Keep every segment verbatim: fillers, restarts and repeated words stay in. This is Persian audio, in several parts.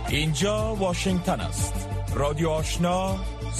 اینجا واشنگتن است. رادیو آشنا،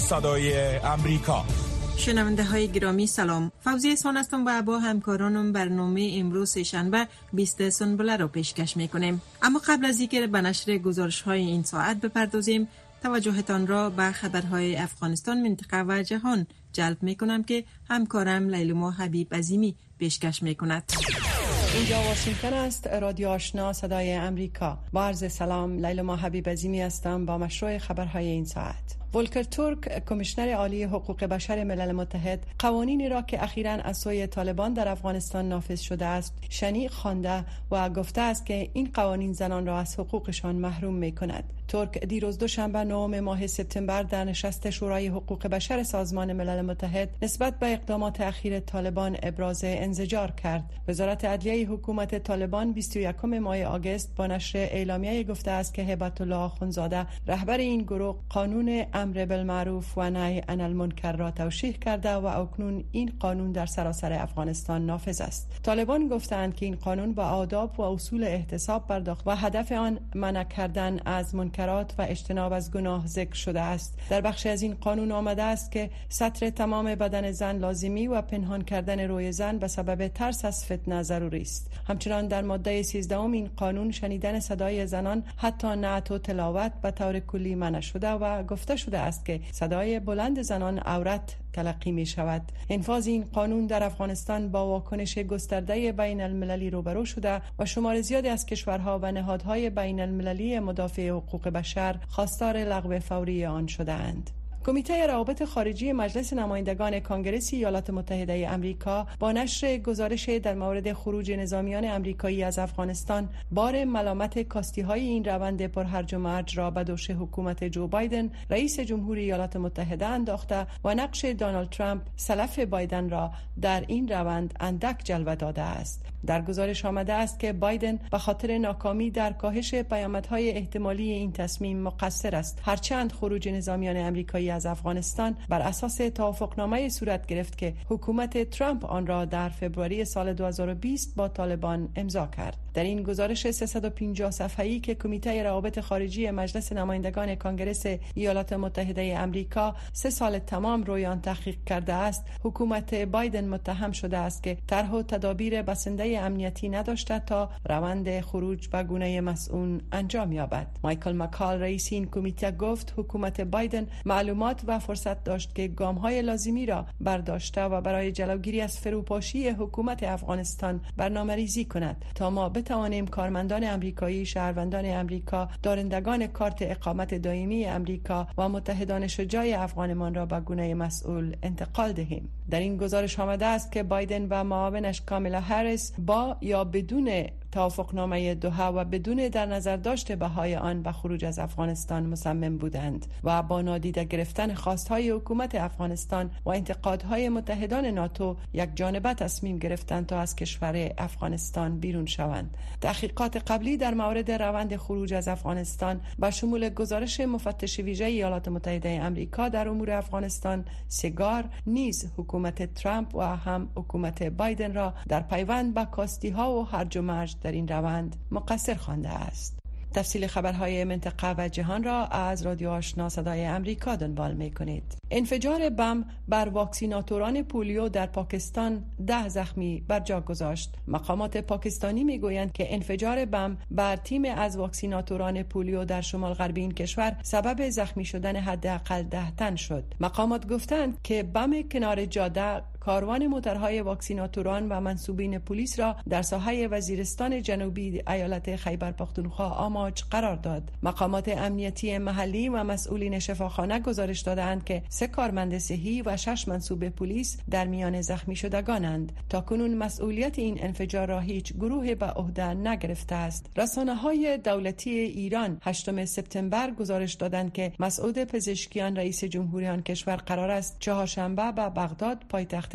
صدای امریکا. شنونده های گرامی سلام. فوزیه سان هستم و با همکارانم برنامه امروز شنبه بیست سنبله را پیشکش میکنیم. اما قبل از اینکه به نشر گزارش های این ساعت بپردازیم، توجهتان را به خبرهای افغانستان، منطقه و جهان جلب میکنم که همکارم لیلما حبیب عظیمی پیشکش میکند. اینجا واشنگتن است. رادیو آشنا، صدای امریکا. با عرض سلام، لیلما حبیب عظیمی هستم با مشروع خبرهای این ساعت. ولکر تورک، کمیشنر عالی حقوق بشر ملل متحد، قوانینی را که اخیراً از سوی طالبان در افغانستان نافذ شده است شنیع خوانده و گفته است که این قوانین زنان را از حقوقشان محروم می‌کند. تورک دیروز دوشنبه نهم ماه سپتامبر در نشست شورای حقوق بشر سازمان ملل متحد نسبت به اقدامات اخیر طالبان ابراز انزجار کرد. وزارت عدلیه حکومت طالبان بیست و یکم ماه آگوست با نشر اعلامیه گفته است که هبت الله آخونزاده، رهبر این گروه، قانون امر بالمعروف و نهی عن المنکر را توشیح کرده و اکنون این قانون در سراسر افغانستان نافذ است. طالبان گفتند که این قانون با آداب و اصول احتساب پرداخت و هدف آن منع کردن از منکرات و اجتناب از گناه ذکر شده است. در بخش از این قانون آمده است که ستر تمام بدن زن لازمی و پنهان کردن روی زن به سبب ترس از فتنه ضروری است. همچنان در ماده سیزده این قانون شنیدن صدای زنان حتی نعت و تلاوت به طور کلی منع شده و گفته شده است که صدای بلند زنان عورت تلقی می شود. انفاذ این قانون در افغانستان با واکنش گسترده بین المللی روبرو شده و شمار زیادی از کشورها و نهادهای بین المللی مدافع حقوق بشر خواستار لغو فوری آن شده‌اند. کمیته روابط خارجی مجلس نمایندگان کانگرس ایالات متحده آمریکا با نشر گزارش در مورد خروج نظامیان آمریکایی از افغانستان بار ملامت کاستی‌های این روند پرهرج و مرج را به دوش حکومت جو بایدن، رئیس جمهوری ایالات متحده، انداخته و نقش دونالد ترامپ، سلف بایدن، را در این روند اندک جلوه داده است. در گزارش آمده است که بایدن به خاطر ناکامی در کاهش پیامدهای احتمالی این تصمیم مقصر است، هرچند خروج نظامیان آمریکایی از افغانستان بر اساس توافقنامه صورت گرفت که حکومت ترامپ آن را در فوریه سال دو هزار و بیست با طالبان امضا کرد. در این گزارش سیصد و پنجاه صفحه‌ای که کمیته روابط خارجی مجلس نمایندگان کانگرس ایالات متحده آمریکا سه سال تمام روی آن تحقیق کرده است، حکومت بایدن متهم شده است که طرح و تدابیر بسنده امنیتی نداشته تا روند خروج به گونه مسئول انجام یابد. مایکل مکال، رئیس این کمیته، گفت حکومت بایدن معلومات و فرصت داشت که گام‌های لازمی را برداشته و برای جلوگیری از فروپاشی حکومت افغانستان برنامه‌ریزی کند تا ما بتوانیم کارمندان آمریکایی، شهروندان آمریکا، دارندگان کارت اقامت دائمی آمریکا و متحدان شجاع افغانمان را به گونه مسئول انتقال دهیم. در این گزارش آمده است که بایدن و معاونش کامالا هریس با یا بدون توافقنامه دوحه و بدون در نظر داشته بهای آن به خروج از افغانستان مصمم بودند و با نادیده گرفتن خواستهای حکومت افغانستان و انتقادهای متحدان ناتو یک جانبه تصمیم گرفتند تا از کشور افغانستان بیرون شوند. تحقیقات قبلی در مورد روند خروج از افغانستان با شمول گزارش مفتش ویژه ایالات متحده آمریکا در امور افغانستان، سگار، نیز حکومت ترامپ و هم حکومت بایدن را در پیوند با کاستی‌ها و هرج و مرج در این روند مقصر خوانده است. تفصیل خبرهای منطقه و جهان را از رادیو آشنا صدای امریکا دنبال می‌کنید. انفجار بم بر واکسیناتوران پولیو در پاکستان ده زخمی بر جا گذاشت. مقامات پاکستانی میگویند که انفجار بم بر تیم از واکسیناتوران پولیو در شمال غربی این کشور سبب زخمی شدن حداقل ده تن شد. مقامات گفتند که بم کنار جاده کاروان موترهای واکسیناتوران و منسوبین پلیس را در ساحه وزیرستان جنوبی ایالت خیبر پختونخوا آماج قرار داد. مقامات امنیتی محلی و مسئولین شفاخانه گزارش دادند که سه کارمند صحی و شش منسوب پلیس در میان زخمی شدگانند. تاکنون مسئولیت این انفجار را هیچ گروه به عهده نگرفته است. رسانه‌های دولتی ایران هشتم سپتامبر گزارش دادند که مسعود پزشکیان، رئیس جمهوری آن کشور، قرار است چهارشنبه به بغداد، پایتخت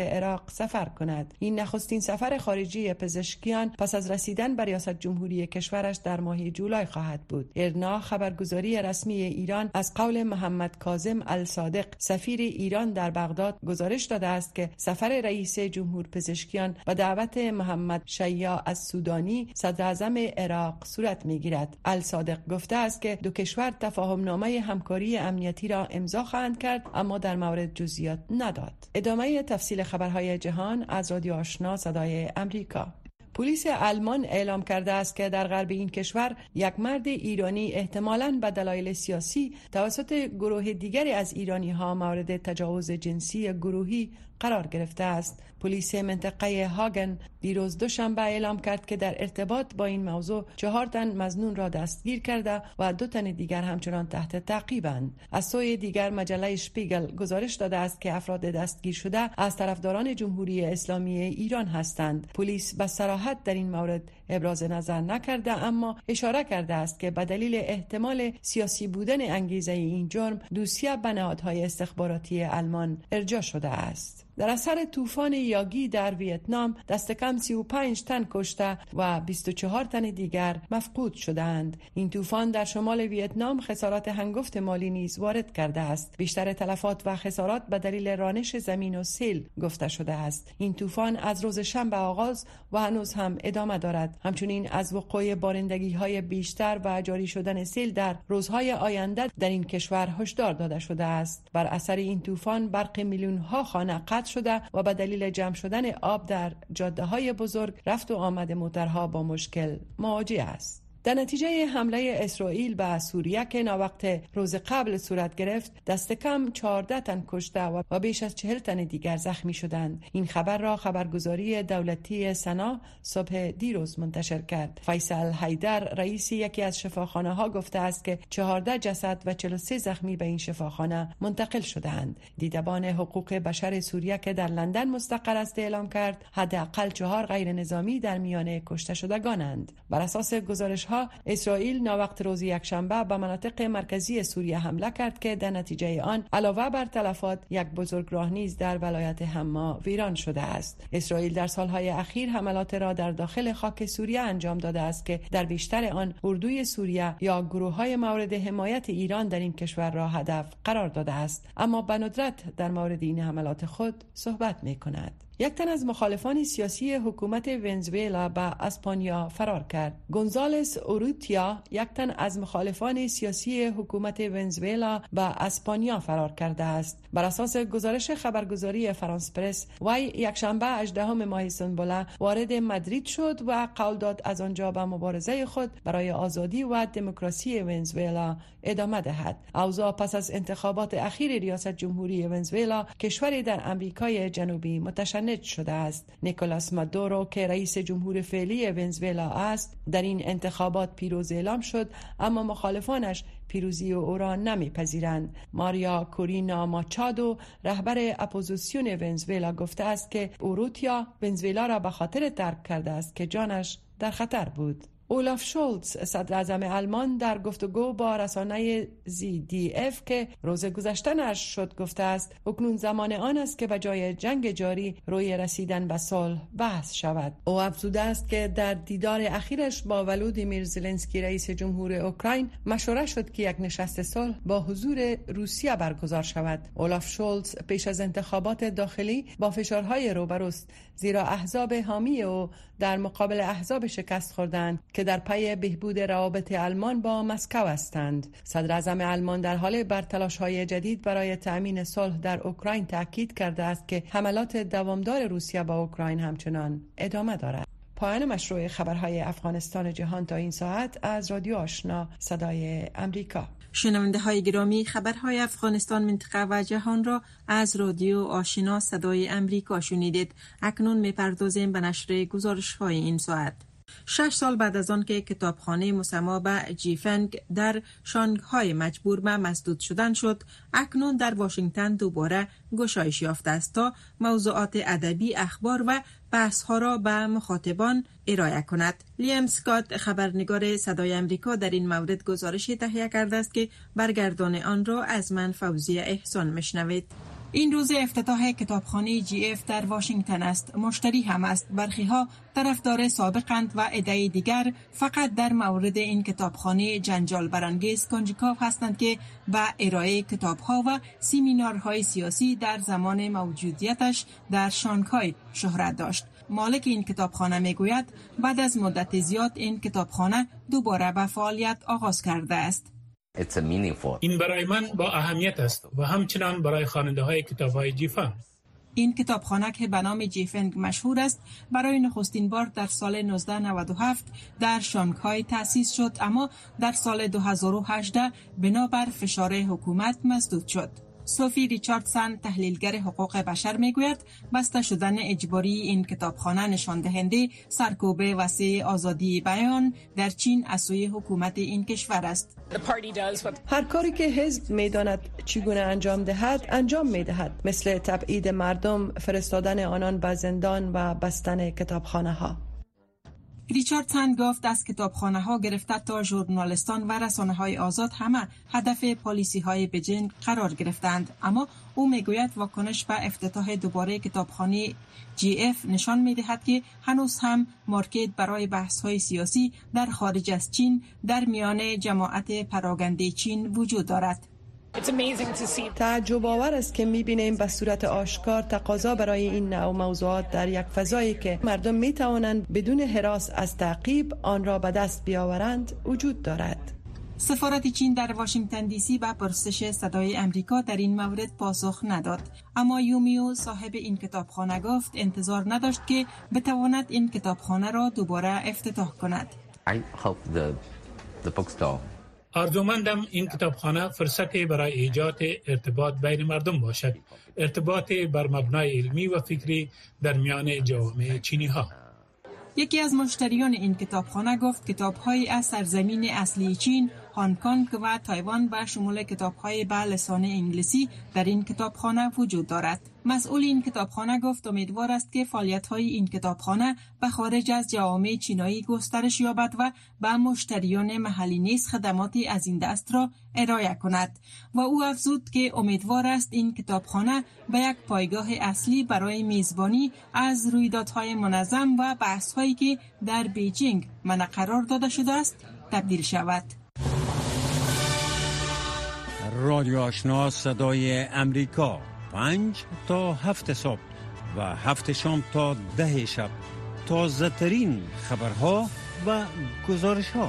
عراق سفر کند. این نخستین سفر خارجی پزشکیان پس از رسیدن به ریاست جمهوری کشورش در ماه جولای خواهد بود. ایرنا خبرگزاری رسمی ایران از قول محمد کاظم الصادق سفیر ایران در بغداد گزارش داده است که سفر رئیس جمهور پزشکیان به دعوت محمد شیاع از سودانی صدر اعظم عراق صورت می‌گیرد. الصادق گفته است که دو کشور تفاهم نامه همکاری امنیتی را امضا خواهند کرد، اما در مورد جزئیات نداد. ادامه تفصیل خبرهای جهان از رادیو آشنا صدای امریکا. پلیس آلمان اعلام کرده است که در غرب این کشور یک مرد ایرانی احتمالاً به دلایل سیاسی توسط گروه دیگری از ایرانی‌ها مورد تجاوز جنسی گروهی قرار گرفته است. پلیس منطقه هاگن دیروز دوشنبه اعلام کرد که در ارتباط با این موضوع چهار تن مظنون را دستگیر کرده و دو تن دیگر همچنان تحت تعقیبند. از سوی دیگر مجله شپیگل گزارش داده است که افراد دستگیر شده از طرفداران جمهوری اسلامی ایران هستند. پلیس به صراحت در این مورد ابراز نظر نکرده، اما اشاره کرده است که به دلیل احتمال سیاسی بودن انگیزه این جرم دوسیه به نهادهای استخباراتی آلمان ارجاع شده است. در اثر طوفان یاگی در ویتنام دست کم سی و پنج تن کشته و بیست و چهار تن دیگر مفقود شدند. این طوفان در شمال ویتنام خسارات هنگفت مالی نیز وارد کرده است. بیشتر تلفات و خسارات به دلیل رانش زمین و سیل گفته شده است. این طوفان از روز شنبه آغاز و هنوز هم ادامه دارد. همچنین از وقوع بارندگی‌های بیشتر و جاری شدن سیل در روزهای آینده در این کشور هشدار داده شده است. بر اثر این طوفان برق میلیون‌ها خانه قطع شده و به دلیل جمع شدن آب در جاده‌های بزرگ رفت و آمد موترها با مشکل مواجه است. در نتیجه حمله اسرائیل به سوریه که ناوقت روز قبل صورت گرفت، دست کم چهارده تن کشته و بیش از چهل تن دیگر زخمی شدند. این خبر را خبرگزاری دولتی سنا صبح دیروز منتشر کرد. فیصل حیدر رئیس یکی از شفاخانه‌ها گفته است که چهارده جسد و چهل و سه زخمی به این شفاخانه منتقل شدند. دیدبان حقوق بشر سوریه که در لندن مستقر است اعلام کرد حداقل چهار غیر نظامی در میان کشته شدگانند. بر اساس گزارش اسرائیل ناوقت روز یکشنبه به مناطق مرکزی سوریه حمله کرد که در نتیجه آن علاوه بر تلفات یک بزرگراه نیز در ولایت حما ویران شده است. اسرائیل در سالهای اخیر حملات را در داخل خاک سوریه انجام داده است که در بیشتر آن اردوی سوریه یا گروه‌های مورد حمایت ایران در این کشور را هدف قرار داده است، اما به ندرت در مورد این حملات خود صحبت می‌کند. یک تن از مخالفان سیاسی حکومت ونزوئلا به اسپانیا فرار کرد. گونزالس اوروتیا یک تن از مخالفان سیاسی حکومت ونزوئلا به اسپانیا فرار کرده است. بر اساس گزارش خبرگزاری فرانس پرس، وی یکشنبه هجدهم ماه سنبله وارد مادرید شد و قول داد از آنجا به مبارزه خود برای آزادی و دموکراسی ونزوئلا ادامه دهد. اوضاع پس از انتخابات اخیر ریاست جمهوری ونزوئلا، کشوری در امریکای جنوبی، متشنج شده است. نیکولاس مادورو که رئیس جمهور فعلی ونزوئلا است، در این انتخابات پیروز اعلام شد، اما مخالفانش پیروزی او را نمیپذیرند. ماریا کورینا ماچادو رهبر اپوزیسیون ونزوئلا گفته است که اوروتیا ونزوئلا را به خاطر ترک کرده است که جانش در خطر بود. اولاف شولز صدر اعظم آلمان در گفتگو با رسانه زی دی اف که روز گذشته نشر شد گفته است اکنون زمان آن است که به جای جنگ جاری روی رسیدن به صلح بحث شود. او افزوده است که در دیدار اخیرش با ولودیمیر زلنسکی رئیس جمهور اوکراین مشوره شد که یک نشست صلح با حضور روسیه برگزار شود. اولاف شولز پیش از انتخابات داخلی با فشارهای روبروست، زیرا احزاب حامی او در مقابل احزاب شکست خوردند که در پی بهبود روابط آلمان با مسکو هستند. صدر اعظم آلمان در حال بر تلاش‌های جدید برای تأمین صلح در اوکراین تاکید کرده است که حملات دوامدار روسیه با اوکراین همچنان ادامه دارد. پایان مشروع خبرهای افغانستان جهان تا این ساعت از رادیو آشنا صدای امریکا. شنونده های گرامی، خبرهای افغانستان، منطقه و جهان را از رادیو آشنا صدای امریکا شنیدید. اکنون می‌پردازیم به نشر گزارش‌های این ساعت. شش سال بعد از آن که کتابخانه مسما به جیفنگ در شانگهای مجبور به مسدود شدن شد، اکنون در واشنگتن دوباره گشایش یافته است تا موضوعات ادبی، اخبار و بحث‌ها را به مخاطبان ارائه کند. لیم اسکات، خبرنگار صدای امریکا، در این مورد گزارشی تهیه کرده است که برگردان آن را از من فوزیه احسان میشنوید. این روز افتتاح کتابخانه جی اف در واشنگتن است. مشتری هم است. برخی ها طرفدار سابقند و عده دیگر فقط در مورد این کتابخانه جنجال برانگیز کنجکاو هستند که به ارائه کتاب‌ها و سمینارهای سیاسی در زمان موجودیتش در شانگهای شهرت داشت. مالک این کتابخانه میگوید بعد از مدت زیاد این کتابخانه دوباره به فعالیت آغاز کرده است. این برای من با اهمیت است و همچنان برای خواننده های کتاب های جیفنگ. این کتابخانه که به نام جیفنگ مشهور است برای نخستین بار در سال نوزده نود و هفت در شانگهای تأسیس شد، اما در سال دو هزار و هجده بنابر فشار حکومت مسدود شد. سوفی ریچاردسن تحلیلگر حقوق بشر میگوید بسته شدن اجباری این کتابخانه نشان دهنده سرکوب وسیع آزادی بیان در چین از سوی حکومت این کشور است. هر کاری که حزب میداند چگونه انجام دهد انجام میدهد، مثل تبعید مردم، فرستادن آنان به زندان و بستن کتابخانه ها. ریچاردسن گفت از کتابخانه ها گرفته تا ژورنالیستان و رسانه های آزاد همه هدف پالیسی های بیجینگ قرار گرفتند، اما او میگوید واکنش به افتتاح دوباره کتابخانه جی اف نشان میدهد که هنوز هم مارکت برای بحث های سیاسی در خارج از چین در میان جماعت پراگنده چین وجود دارد. تعجب آور است که می‌بینیم به صورت آشکار تقاضا برای این نوع موضوعات در یک فضایی که مردم می‌توانند بدون هراس از تعقیب آن را به دست بیاورند وجود دارد. سفارت چین در واشنگتن دی سی به پرسش صدای امریکا در این مورد پاسخ نداد، اما یومیو صاحب این کتابخانه گفت انتظار نداشت که بتواند این کتابخانه را دوباره افتتاح کند. I hope the the bookstore آرزومندم این کتابخانه فرصتی برای ایجاد ارتباط بین مردم باشد، ارتباط بر مبنای علمی و فکری در میان جوامع چینی ها. یکی از مشتریان این کتابخانه گفت کتاب‌های از سرزمین اصلی چین، هنگ کنگ و تایوان به شمول کتاب‌های به لسان انگلیسی در این کتابخانه وجود دارد. مسئول این کتابخانه گفت امیدوار است که فعالیت‌های این کتابخانه به خارج از جوامع چینایی گسترش یابد و به مشتریان محلی نیز خدماتی از این دست را ارائه کند و او افزود که امیدوار است این کتابخانه به یک پایگاه اصلی برای میزبانی از رویدادهای منظم و بحث‌هایی که در بیجینگ منع قرار داده شده است تبدیل شود. رادیو آشنا صدای امریکا، پنج تا هفت صبح و هفت شام تا ده شب، تازه ترین خبرها و گزارش ها.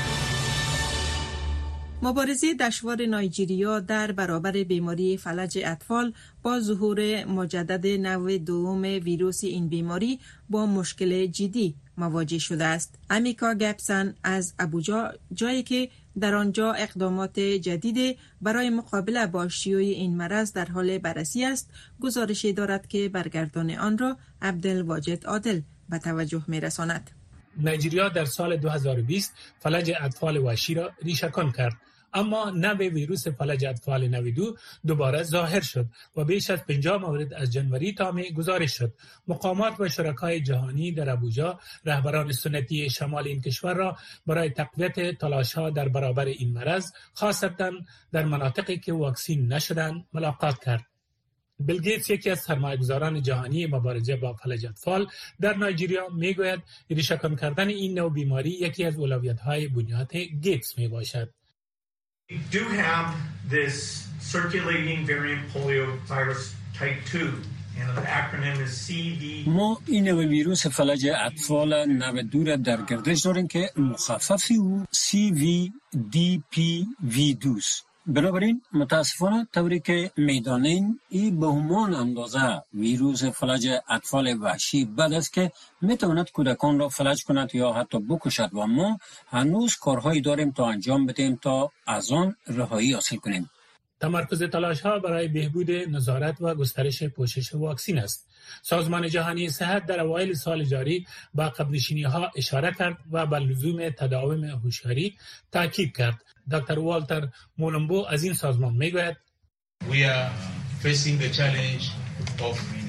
مبارزه دشوار نایجیریا در برابر بیماری فلج اطفال با ظهور مجدد نوع دوم ویروس این بیماری با مشکل جدی مواجه شده است. امیکا گپسن از ابوجا، جایی که در آنجا اقدامات جدید برای مقابله با شیوع این مرض در حال بررسی است، گزارشی دارد که برگردان آن را عبدالواجد عادل به توجه می‌رساند. نایجیریا در سال دو هزار و بیست فلج اطفال وحشی را ریشه‌کن کرد، اما نوع ویروس فلج اطفال نود و دو دوباره ظاهر شد و بیش از پنجاه مورد از جنوری تا می گزارش شد. مقامات و شرکای جهانی در ابوجا رهبران سنتی شمال این کشور را برای تقویت تلاش‌ها در برابر این مرض، خاصتاً در مناطقی که واکسین نشدند، ملاقات کرد. بیل گیتس، یکی از سرمایه‌گذاران جهانی مبارزه با فلج اطفال در نایجیریا، میگوید ریشه‌کن کردن این نوع بیماری یکی از اولویت‌های بنیاد گیتس میباشد. We do have this circulating variant poliovirus type two, and the acronym is سی وی. ما این نوع ویروس فلج اطفال نود و دو را در گردش داریم که مخفف او سی وی دی پی وی دو است. بنابراین متاسفانه طوری که میدانیم این به همان اندازه ویروس فلج اطفال وحشی بد است که میتواند کودکان را فلج کند یا حتی بکشد و ما هنوز کارهایی داریم تا انجام بدهیم تا از آن رهایی حاصل کنیم. تمرکز تلاش‌ها برای بهبود نظارت و گسترش پوشش واکسن است. سازمان جهانی صحت در اوایل سال جاری به عقب‌نشینی‌ها اشاره کرد و به لزوم تداوم هوشیاری تاکید کرد. دکتر والتر مولمبو از این سازمان میگوید We are facing the challenge of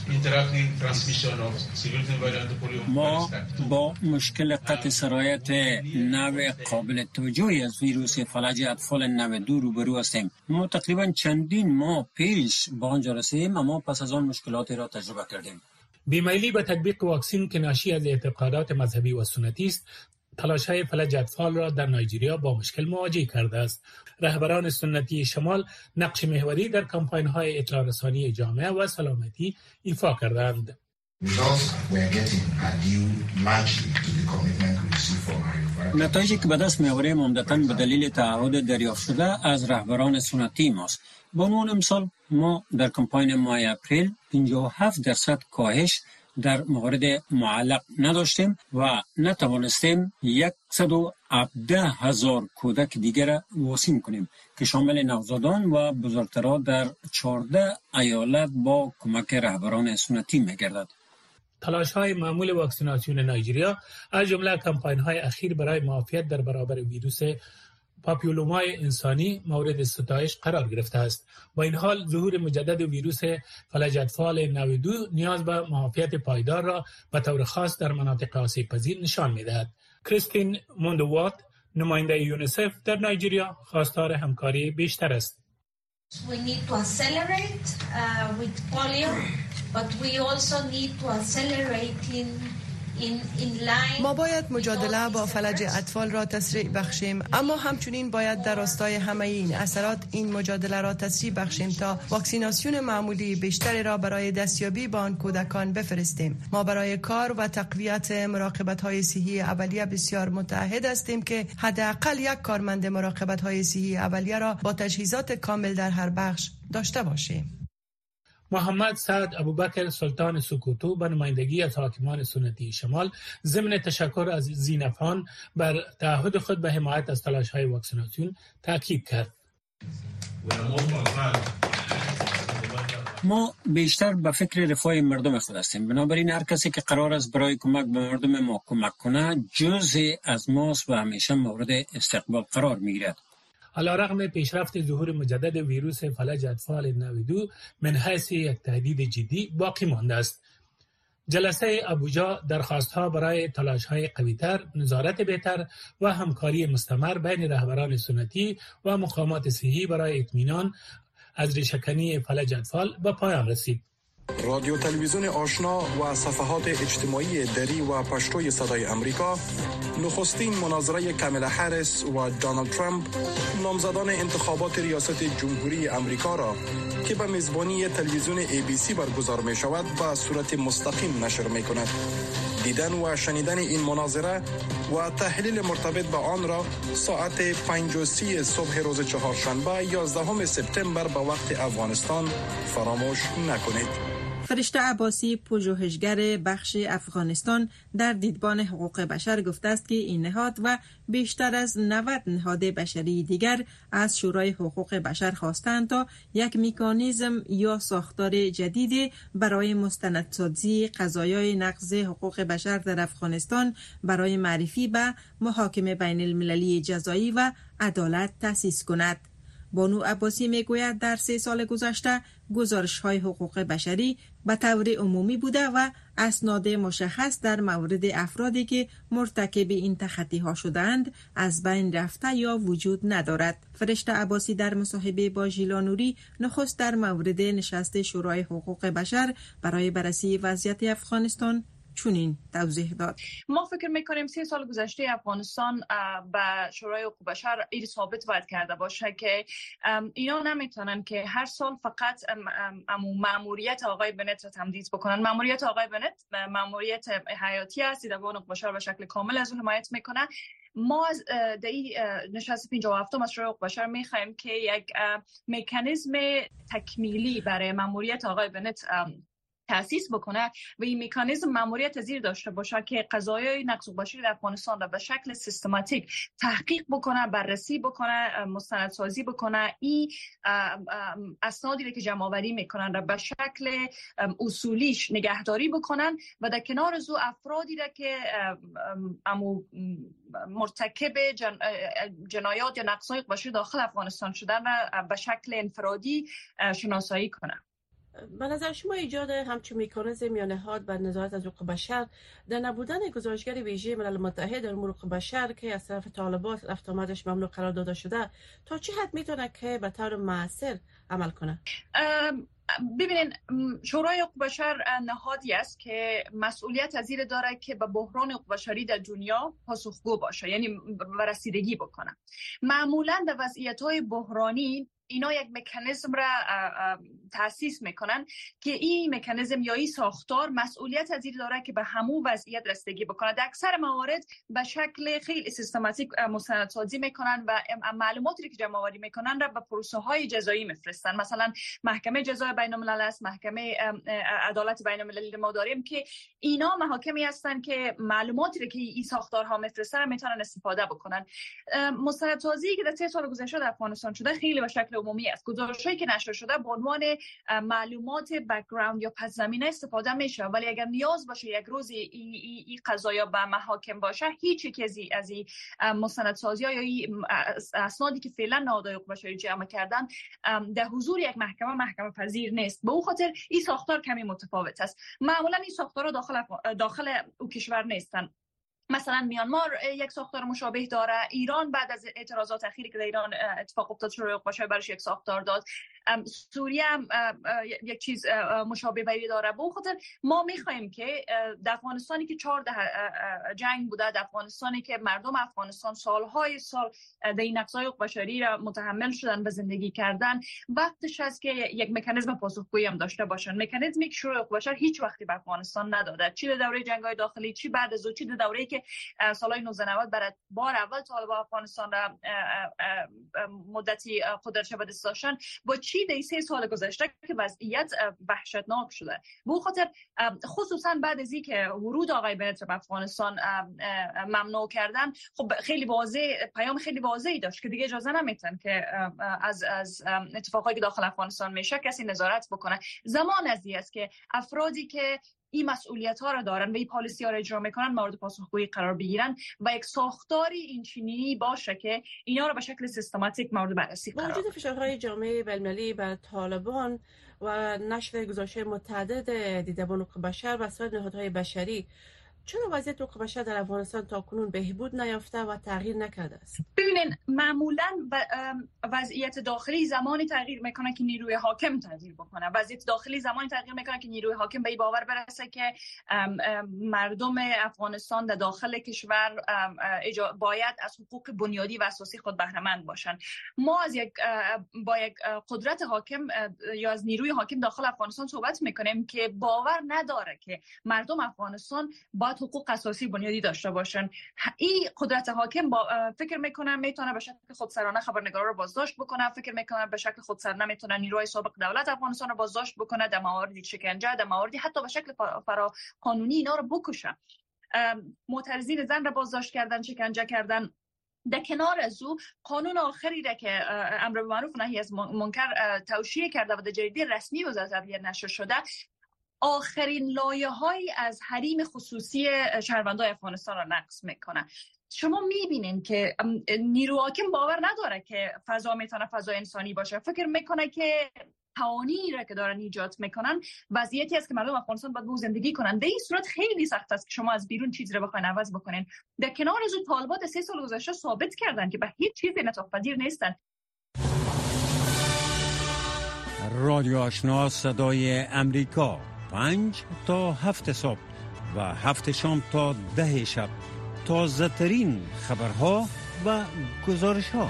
ما با مشکل قطع سرایت نوع قابل توجهی از ویروس فلج اطفال نود و دو روبرو هستیم. ما تقریبا چندین ماه پیش با آنجا رسیدیم، اما پس از آن مشکلاتی را تجربه کردیم. بیمیلی به تطبیق واکسن که ناشی از اعتقادات مذهبی و سنتی است، تلاش‌های فلج اطفال را در نایجریا با مشکل مواجه کرده است. رهبران سنتی شمال نقش محوری در کمپاین‌های اطلاع رسانی جامعه و سلامتی ایفا کردند. نتایجی که به دست می‌آوریم عمدتاً به دلیل تعهد دریافت شده از رهبران سنتی ماست. به عنوان مثال ما در کمپاین ماه اپریل پنجاه و هفت درصد کاهش در موارد معلق نداشتیم و نتوانستیم صد و هفده هزار کودک دیگر واکسین کنیم که شامل نوزادان و بزرگترها در چهارده ایالت با کمک رهبران سنتی می‌گردد. تلاش‌های معمول واکسیناسیون نایجریا از جمله کمپاین‌های اخیر برای معافیت در برابر ویروس پاپیلومای انسانی مورد ستایش قرار گرفته است. با این حال ظهور مجدد ویروس فلج اطفال نود و دو نیاز به معافیت پایدار را به طور خاص در مناطق آسیب پذیر نشان می‌دهد. کریستین موندووات، نماینده یونیسف در نایجریا، خواستار همکاری بیشتر است. We need to accelerate uh, with polio, but we also need to accelerate in ما باید مجادله با فلج اطفال را تسریع بخشیم، اما همچنین باید در راستای همه این اثرات این مجادله را تسریع بخشیم تا واکسیناسیون معمولی بیشتری را برای دستیابی به آن کودکان بفرستیم. ما برای کار و تقویت مراقبت‌های صحی اولیه بسیار متعهد هستیم که حداقل یک کارمند مراقبت‌های صحی اولیه را با تجهیزات کامل در هر بخش داشته باشیم. محمد سعد ابوبکر سلطان سکوتو به نمایندگی از حاکمان سنتی شمال ضمن تشکر از زینفان بر تعهد خود به حمایت از تلاش‌های واکسیناسیون تاکید کرد. ما بیشتر به فکر رفاه مردم خود هستیم، بنابراین هر کسی که قرار است برای کمک به مردم ما کمک کنه جزء از ماست و همیشه مورد استقبال قرار می‌گیرد. علیرغم پیشرفت ظهور مجدد ویروس فلج اطفال نود و دو من حیث یک تهدید جدی باقی مانده است. جلسه ابوجا درخواست‌ها برای تلاش‌های قوی‌تر، نظارت بهتر و همکاری مستمر بین رهبران سنتی و مقامات صحی برای اطمینان از ریشه‌کنی فلج اطفال به پایان رسید. رادیو تلویزیون آشنا و صفحات اجتماعی دری و پشتوی صدای امریکا نخستین مناظره کاملا هریس و دونالد ترامپ نامزدان انتخابات ریاست جمهوری امریکا را که به میزبانی تلویزیون ای بی سی برگزار می شود به صورت مستقیم نشر می کند. دیدن و شنیدن این مناظره و تحلیل مرتبط به آن را ساعت پنج و سی صبح روز چهارشنبه یازدهم سپتامبر به وقت افغانستان فراموش نکنید. فرشته عباسی، پژوهشگر بخش افغانستان در دیدبان حقوق بشر گفته است که این نهاد و بیشتر از نود نهاد بشری دیگر از شورای حقوق بشر خواستند تا یک مکانیزم یا ساختار جدید برای مستندسازی قضایای نقض حقوق بشر در افغانستان برای معرفی به محاکمه بین المللی جزایی و عدالت تأسیس کند. بانو عباسی میگوید در سه سال گذشته گزارش‌های حقوق بشری به طور عمومی بوده و اسناد مشخص در مورد افرادی که مرتکب این تخطی‌ها شدند از بین رفته یا وجود ندارد. فرشته عباسی در مصاحبه با ژیلا نوری نخست در مورد نشست شورای حقوق بشر برای بررسی وضعیت افغانستان چنین توضیح داد. ما فکر میکنیم سه سال گذشته افغانستان به شورای حقوق بشر این ثابت باید کرده باشه که اینا نمیتونن که هر سال فقط ماموریت آقای بنت را تمدید بکنن. ماموریت آقای بنت ماموریت حیاتی است، دیدبان حقوق بشر به شکل کامل از اون حمایت میکنه. ما از در نشست پنجاه و هفتم از شورای حقوق بشر میخوایم که یک مکانیزم تکمیلی برای ماموریت آقای بنت تأسیس بکنه و این مکانیزم ماموریت زیر داشته باشه که قضایای نقض حقوق بشر در افغانستان را به شکل سیستماتیک تحقیق بکنه، بررسی بکنه، مستندسازی بکنه. این اسنادی که جمع آوری میکنن را به شکل اصولیش نگهداری بکنن و در کنار از او افرادی را که امو مرتکب جن... جنایات یا نقض حقوق بشر داخل افغانستان شدن را به شکل انفرادی شناسایی کنه. به نظر شما ایجاد همچون مکانیزم یا نهاد بر نظارت از حقوق بشر در نبودن گزارشگر ویژه ملل متحد در امور حقوق بشر که از طرف طالبان رفت آمدش ممنوع قرار داده شده تا چه حد میتونه که به طور مؤثر عمل کنه؟ ببینین، شورای حقوق بشر نهادی است که مسئولیت از این داره که به بحران حقوق بشری در دنیا پاسخگو باشه، یعنی رسیدگی بکنه. معمولا در وضعیت‌های بحرانی اینا یک مکانیزم را تأسیس میکنن که این مکانیزم یا این ساختار مسئولیت از این داره که به همون وضعیت رسیدگی بکنه. در اکثر موارد به شکل خیلی سیستماتیک مستندسازی میکنن و معلوماتی که جمع آوری میکنن را به پروسه های جزایی میفرستن. مثلا محکمه جزای بین الملل است، محکمه عدالت بین المللی ما داریم که اینا محاکمی هستن که معلوماتی که این ساختارها میفرستن میتونن استفاده بکنن. مستندسازی که در سه سال گذشته در افغانستان شده خیلی به شکل عمومی است. گزارش‌هایی که نشر شده به عنوان معلومات بک‌گراند یا پس زمینه استفاده میشه، ولی اگر نیاز باشه یک روز این ای, ای قضایا به محاکم باشه، هیچ یک از از این مستندسازی‌ها یا این اسنادی که فعلا نهادهای حقوق بشری جمع کردن در حضور یک محکمه محکمه پذیر نیست. به اون خاطر این ساختار کمی متفاوت است. معمولا این ساختارها داخل داخل او کشور نیستن. مثلا میانمار یک ساختار مشابه داره. ایران بعد از اعتراضات اخیری که در ایران اتفاق افتاد شورای حقوق بشر برش یک ساختار داد. سوریه هم یک چیز مشابه وی داره. به خاطر ما میخوایم که در افغانستانی که چهار جنگ بوده، در افغانستانی که مردم افغانستان سالهای سال در این نقض‌های حقوق بشری را متحمل شدن و زندگی کردن، وقتش است که یک مکانیزم پاسخگویی هم داشته باشن. مکانیزمی که شورای حقوق بشر هیچ وقتی به افغانستان نداده، چی در دوره جنگ‌های داخلی، چی بعد از او، چی در دوره‌ای که سالهای نوزده نود برای بار اول طالبان افغانستان را مدتی قدرتش به دست داشتن، با چی در سه سال گذشته که وضعیت وحشتناک شده. به خاطر خصوصا بعد از اینکه ورود آقای بنت به افغانستان ممنوع کردن، خب خیلی واضح پیام خیلی واضحی داشت که دیگه اجازه نمیتن که از از اتفاقایی که داخل افغانستان میشه کسی نظارت بکنه. زمان ازی است که افرادی که این مسئولیت ها را دارن و این پالیسی ها را اجرا میکنن مورد پاسخگویی قرار بگیرن و یک ساختاری اینچنینی باشه که اینا را به شکل سیستماتیک مورد بررسی قرار بدن. وجود فشارهای جامعه بین‌المللی بر طالبان و نشر گزارش‌های متعدد دیدبان حقوق بشر و سایر نهادهای بشری، چرا وضعیت حقوق بشر در افغانستان تاکنون بهبود نیافته و تغییر نکرده است؟ ببینین، معمولا وضعیت داخلی زمانی تغییر میکنه که نیروی حاکم تغییر بکنه. وضعیت داخلی زمانی تغییر میکنه که نیروی حاکم به این باور برسه که مردم افغانستان در داخل کشور باید از حقوق بنیادی و اساسی خود بهره مند باشن. ما از یک با یک قدرت حاکم یا از نیروی حاکم داخل افغانستان صحبت میکنیم که باور نداره که مردم افغانستان باید حقوق اساسی بنیادی داشته باشن. این قدرت حاکم با فکر میکنه میتونه به شکل خودسرانه خبرنگارا رو بازداشت بکنه، فکر میکنه به شکل خودسرانه میتونه نیروهای سابق دولت افغانستان رو بازداشت بکنه، در مواردی شکنجه، در مواردی حتی به شکل فرا قانونی اینا رو بکشه. معترضین زن رو بازداشت کردن، شکنجه کردن. در کنار از او قانون آخری را که امر به معروف و نهی از منکر توشیح کرده و در جریده رسمی وزارت عدلیه نشر شده، آخرین لایه‌هایی از حریم خصوصی شهروندان افغانستان را نقض میکنه. شما میبینین که نیرو حاکم باور نداره که فضا میتونه فضا انسانی باشه. فکر میکنه که قوانینی را که دارن ایجاد میکنن وضعیتی است که مردم افغانستان باید با زندگی کنن. در این صورت خیلی سخت است که شما از بیرون چیزی رو بخواید عوض بکنین. در کنار از اون طالبان سه سال گذشته ثابت کردن که به هیچ چیزی انعطاف پذیر نیستن. رادیو آشنا صدای امریکا، پنج تا هفت صبح و هفت شام تا ده شب، تازه ترین خبرها و گزارش ها.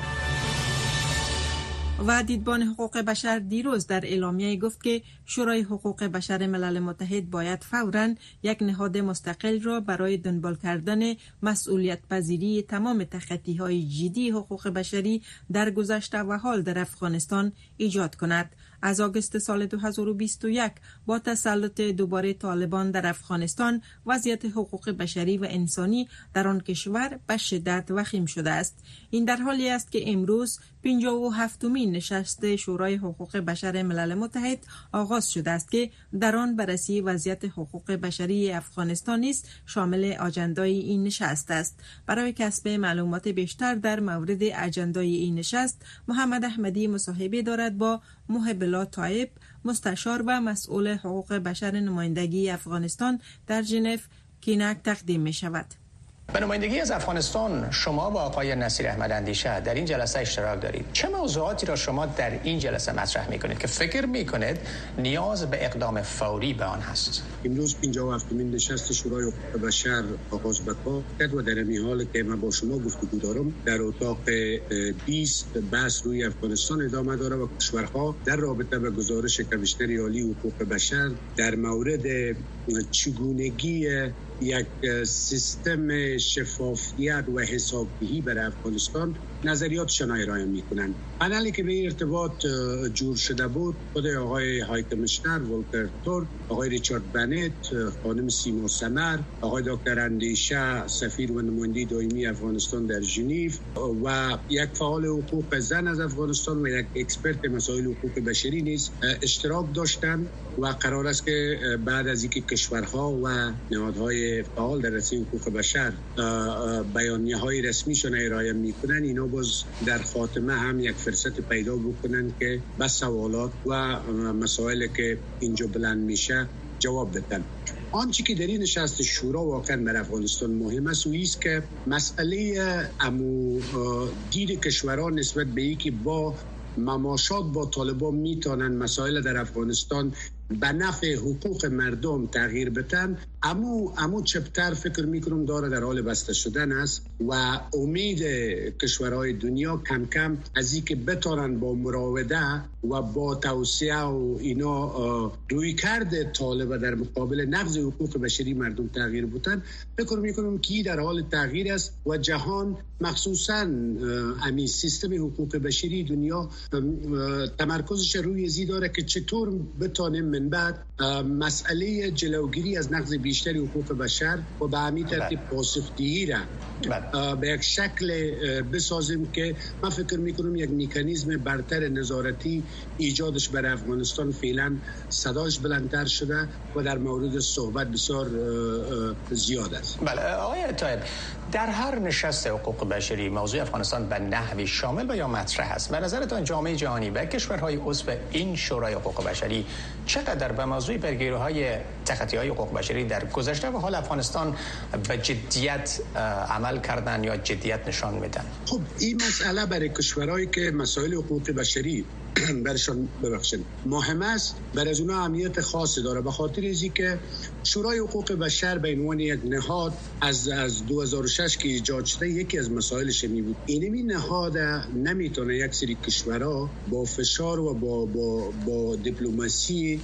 و دیدبان حقوق بشر دیروز در اعلامیه گفت که شورای حقوق بشر ملل متحد باید فوراً یک نهاد مستقل را برای دنبال کردن مسئولیت پذیری تمام تخطی‌های جدی حقوق بشری در گذشته و حال در افغانستان ایجاد کند. از آگوست سال دو هزار و بیست و یک با تسلط دوباره طالبان در افغانستان، وضعیت حقوق بشری و انسانی در آن کشور به شدت وخیم شده است. این در حالی است که امروز پنجاه و هفتمین نشست شورای حقوق بشر ملل متحد آغاز شده است که در آن بررسی وضعیت حقوق بشری افغانستان نیز شامل اجندای این نشست است. برای کسب معلومات بیشتر در مورد اجندای این نشست، محمد احمدی مصاحبه دارد با محب الله طایب، مستشار و مسئول حقوق بشر نمایندگی افغانستان در ژنو کینک تقدیم می شود. به نمایندگی از افغانستان شما و آقای نصیر احمد اندیشه در این جلسه اشتراک دارید. چه موضوعاتی را شما در این جلسه مطرح میکنید که فکر میکنید نیاز به اقدام فوری به آن هست؟ امروز پنجاه و هفتمین نشست شورای حقوق بشر آغاز به کار کرد و در این حال که من با شما گفتگو دارم در اتاق بیست بحث روی افغانستان ادامه داره و کشورها در رابطه با گزارش کمیشنر عالی حقوق بشر در مورد چگونگی یک سیستم شفافیت و حسابدهی برای افغانستان نظریاتشان ارائه میکنند. پنلی که به ارتباط جور شده بود خود آقای های کمیشنر ولکر تورک، آقای ریچارد بنت، خانم سیما سمر، آقای دکتر اندیشه سفیر و نماینده دائمی افغانستان در ژنو و یک فعال حقوق زن از افغانستان و یک اکسپرت مسائل حقوق بشری نیز اشتراک داشتند و قرار است که بعد از اینکه کشورها و نهادهای فعال در رسانه حقوق بشر بیانیه‌های رسمیشون ارائه میکنن، اینا باز در خاتمه هم یک فرصت پیدا بکنن که به سوالات و مسائلی که اینجا بلند میشه جواب بدن. آنچه که در این نشست شورا واقعا در افغانستان مهم است و است که مسئله امو دید کشوران نسبت به اینکه با مماشات با طالبان میتونن مسائل در افغانستان به نفع حقوق مردم تغییر بدن، امو امو چپتر فکر میکنم داره در حال بسته شدن است و امید کشورهای دنیا کم کم از اینکه بتونن با مراوده و با توسعه و اینا روی کرده طالب در مقابل نقض حقوق بشری مردم تغییر بدن، فکر میکنم که در حال تغییر است و جهان مخصوصا امی سیستم حقوق بشری دنیا تمرکزش روی زی داره که چطور بتونه من بعد مسئله جلوگیری از نقض بیشتری حقوق بشر و به همین ترتیب پاسخدهی را به یک شکل بسازیم که من فکر میکنم یک مکانیزم برتر نظارتی ایجادش برای افغانستان فعلا صداش بلندتر شده و در مورد صحبت بسیار زیاد است. بله آقای طایب، در هر نشست حقوق بشری موضوع افغانستان به نحوی شامل و یا مطرح است. به نظرتان جامعه جهانی و کشورهای عضو این شورای حقوق بشری چقدر به موضوع پیگیری‌های تخطی‌های حقوق بشری در گذشته و حال افغانستان به جدیت عمل کردن یا جدیت نشان میدن؟ خب این مسئله برای کشورهایی که مسائل حقوق بشری برشان ببخشید مهم است، برای از اونها اهمیت خاصی داره، به خاطر اینکه که شورای حقوق بشر به عنوان یک نهاد از از دو هزار و شش که ایجاد شده یکی از مسائلش می بود اینمی نهاد نمیتونه یک سری کشورها با فشار و با با با دیپلماسی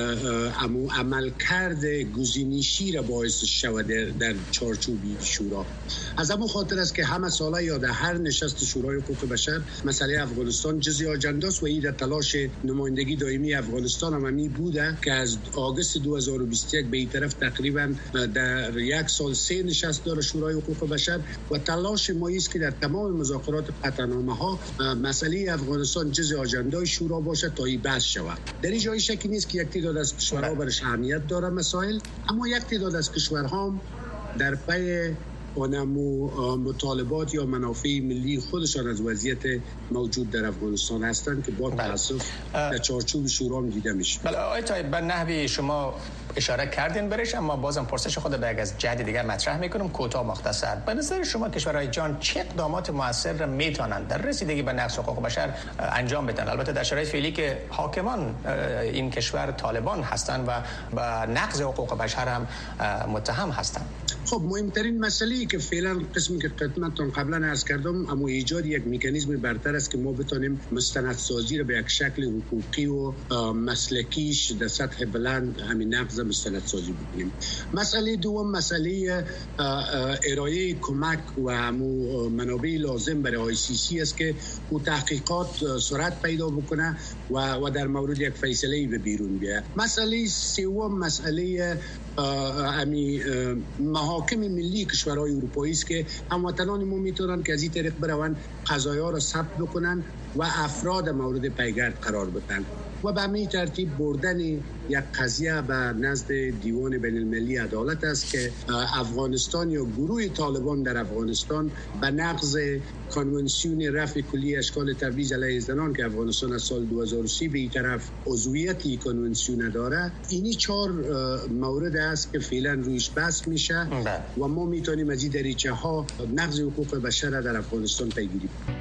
عمل کرده گزینشی را باعث شود در, در چارچوبی شورا. از همون خاطر است که همه ساله یا در هر نشست شورای حقوق بشر مسئله افغانستان جزئی آجنده است و این در تلاش نمایندگی دائمی افغانستان هم می بوده که از آگوست دو هزار و بیست و یک به این طرف تقریبا در یک سال سه نشست داره شورای حقوق بشر و تلاش ما است که در تمام مذاکرات قطعنامه ها مسئله افغانستان جزء آجنده شورا باشه تا این بحث شود. در این جای شکی نیست که یک تعداد از کشورها برش اهمیت داره مسائل، اما یک تعداد از کشورها در پی اونمو مطالبات یا منافع ملی خودشان از وضعیت موجود در افغانستان هستند که با تاسف در چارچوب شورا هم دیده میشه. بله آقای طایب، به نحوی شما اشاره کردین برش، اما بازم پرسش خود به یک از جهت دیگر مطرح میکنم کوتاه مختصر. به نظر شما کشورهای جهان چه اقدامات موثر را میتونن در رسیدگی به نقض حقوق بشر انجام بدن؟ البته در شرایط فعلی که حاکمان این کشور طالبان هستند و به نقض حقوق بشر هم متهم هستند. خب مهمترین مسئله که فعلا قسمی که خدمتتون قبلا عرض کردم اما ایجاد یک مکانیزم برتر است که ما بتونیم مستندسازی را به یک شکل حقوقی و مسلکیش در سطح بلند همین نقض مستندسازی بکنیم. مسئله دوم مسئله ارائه کمک و منابع لازم برای آی سی سی است که او تحقیقات سرعت پیدا بکنه و و در مورد یک فیصله به بیرون بیاید. مسئله سوم مسئله امی محاکم ملی کشورهای اروپایی است که هموطنان ما میتونن که از این طریق بروند قضایا را ثبت بکنن و افراد مورد پیگرد قرار بدن و به همین ترتیب بردن یک قضیه به نزد دیوان بین المللی عدالت است که افغانستان یا گروه طالبان در افغانستان به نقض کنوانسیون رفع کلی اشکال تبعیض علیه زنان که افغانستان از سال دو هزار و سه به این طرف عضویت این کنوانسیون داره، اینی چهار مورد است که فعلا رویش بحث میشه و ما میتونیم از این دریچه ها نقض حقوق بشر در افغانستان پیگیری کنیم.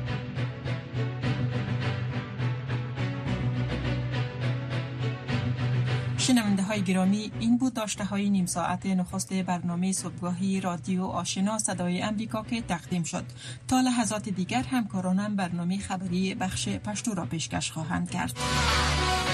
شنونده های گرامی، این بود داشته های نیم ساعت نخست برنامه صبحگاهی رادیو آشنا صدای امریکا که تقدیم شد. تا لحظات دیگر همکارانم برنامه خبری بخش پشتو را پیشکش خواهند کرد.